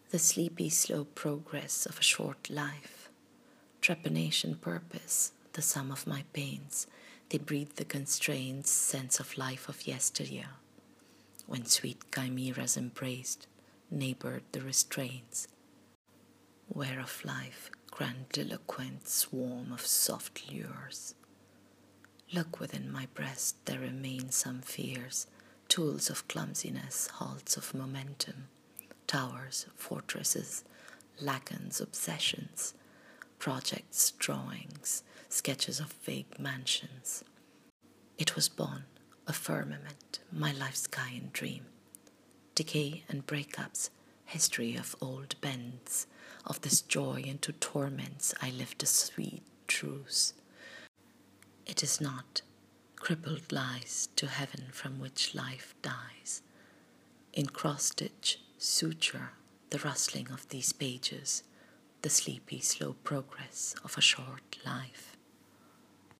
The sleepy, slow progress of a short life. Trepanation purpose, the sum of my pains, they breathe the constrained sense of life of yesteryear. When sweet chimeras embraced, neighbored the restraints. Where of life, grandiloquent swarm of soft lures. Look within my breast, there remain some fears, tools of clumsiness, halts of momentum, towers, fortresses, lacons, obsessions, projects, drawings, sketches of vague mansions. It was born, a firmament, my life's sky and dream. Decay and breakups, history of old bends, of this joy into torments I lived a sweet truce. It is not, crippled lies to heaven from which life dies. In cross-stitch, suture, the rustling of these pages, the sleepy, slow progress of a short life.